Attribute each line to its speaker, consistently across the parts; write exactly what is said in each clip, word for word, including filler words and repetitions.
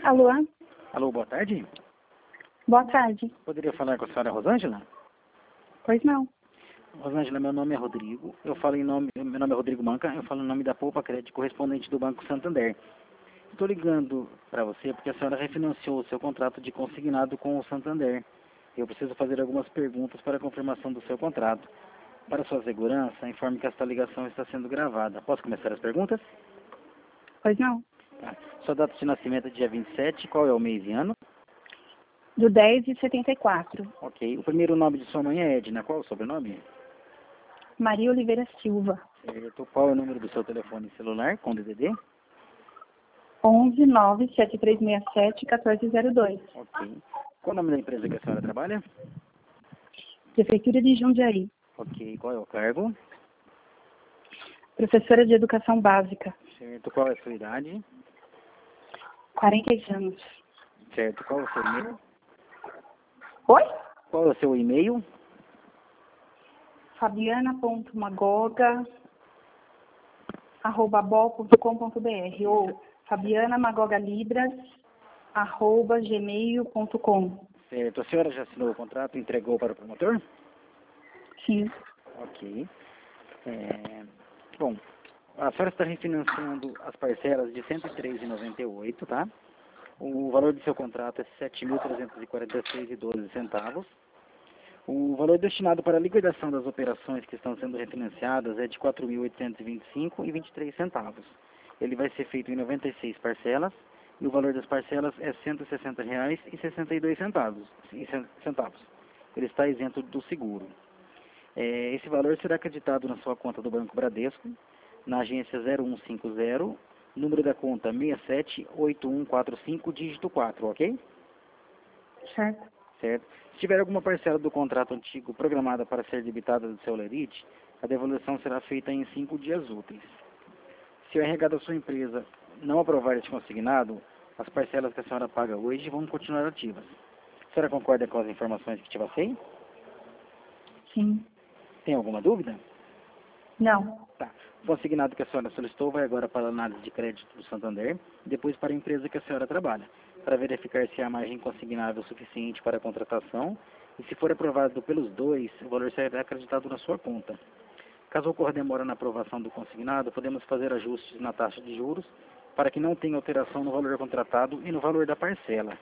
Speaker 1: Alô?
Speaker 2: Alô, boa tarde.
Speaker 1: Boa tarde.
Speaker 2: Poderia falar com a senhora Rosângela?
Speaker 1: Pois não.
Speaker 2: Rosângela, meu nome é Rodrigo. Eu falo em nome, meu nome é Rodrigo Manca. Eu falo em nome da Poupa Crédito, correspondente do Banco Santander. Estou ligando para você porque a senhora refinanciou o seu contrato de consignado com o Santander. Eu preciso fazer algumas perguntas para a confirmação do seu contrato. Para sua segurança, informe que esta ligação está sendo gravada. Posso começar as perguntas?
Speaker 1: Pois não.
Speaker 2: Tá. Sua data de nascimento é dia vinte e sete. Qual é o mês e ano?
Speaker 1: Do dez de setenta e quatro.
Speaker 2: Ok. O primeiro nome de sua mãe é Edna. Qual é o sobrenome?
Speaker 1: Maria Oliveira Silva.
Speaker 2: Certo. Qual é o número do seu telefone celular com D D D?
Speaker 1: onze nove sete três seis sete um quatro zero dois.
Speaker 2: Ok. Qual é o nome da empresa que a senhora trabalha?
Speaker 1: Prefeitura de Jundiaí.
Speaker 2: Ok. Qual é o cargo?
Speaker 1: Professora de Educação Básica.
Speaker 2: Certo. Qual é a sua idade?
Speaker 1: quarenta anos.
Speaker 2: Certo. Qual é o seu e-mail?
Speaker 1: Oi?
Speaker 2: Qual é o seu e-mail?
Speaker 1: fabiana.magoga arroba bol ponto com ponto br ou fabianamagogalibras arroba gmail ponto com.
Speaker 2: Certo. A senhora já assinou o contrato e entregou para o promotor?
Speaker 1: Sim.
Speaker 2: Ok. É, bom, a senhora está refinanciando as parcelas de cento e três reais e noventa e oito centavos, tá? O valor do seu contrato é sete mil trezentos e quarenta e seis reais e doze centavos. O valor destinado para a liquidação das operações que estão sendo refinanciadas é de quatro mil oitocentos e vinte e cinco reais e vinte e três centavos. Ele vai ser feito em noventa e seis parcelas e o valor das parcelas é cento e sessenta reais e sessenta e dois centavos. Ele está isento do seguro. É, esse valor será acreditado na sua conta do Banco Bradesco, na agência zero um cinco zero, número da conta seis sete oito um quatro cinco, dígito quatro, ok?
Speaker 1: Certo.
Speaker 2: Certo. Se tiver alguma parcela do contrato antigo programada para ser debitada do seu lerite, a devolução será feita em cinco dias úteis. Se o R H da sua empresa não aprovar este consignado, as parcelas que a senhora paga hoje vão continuar ativas. A senhora concorda com as informações que te passei?
Speaker 1: Sim.
Speaker 2: Tem alguma dúvida?
Speaker 1: Não.
Speaker 2: Tá. O consignado que a senhora solicitou vai agora para a análise de crédito do Santander, depois para a empresa que a senhora trabalha, para verificar se há margem consignável suficiente para a contratação e, se for aprovado pelos dois, o valor será acreditado na sua conta. Caso ocorra demora na aprovação do consignado, podemos fazer ajustes na taxa de juros para que não tenha alteração no valor contratado e no valor da parcela.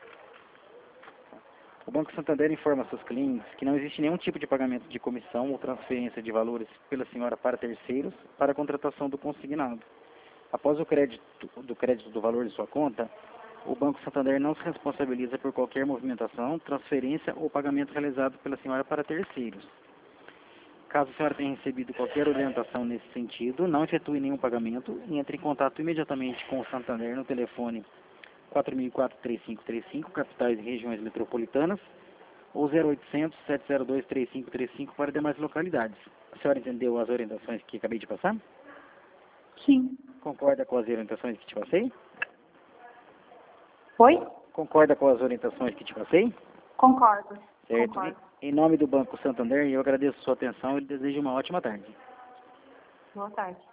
Speaker 2: O Banco Santander informa seus clientes que não existe nenhum tipo de pagamento de comissão ou transferência de valores pela senhora para terceiros para a contratação do consignado. Após o crédito do crédito do valor de sua conta, o Banco Santander não se responsabiliza por qualquer movimentação, transferência ou pagamento realizado pela senhora para terceiros. Caso a senhora tenha recebido qualquer orientação nesse sentido, não efetue nenhum pagamento e entre em contato imediatamente com o Santander no telefone quatro mil e quatro, três cinco três cinco, capitais e regiões metropolitanas, ou zero oitocentos, sete zero dois, três cinco três cinco para demais localidades. A senhora entendeu as orientações que acabei de passar?
Speaker 1: Sim.
Speaker 2: Concorda com as orientações que te passei?
Speaker 1: Oi?
Speaker 2: Concorda com as orientações que te passei?
Speaker 1: Concordo.
Speaker 2: Certo.
Speaker 1: Concordo.
Speaker 2: Em nome do Banco Santander, eu agradeço a sua atenção e desejo uma ótima tarde.
Speaker 1: Boa tarde.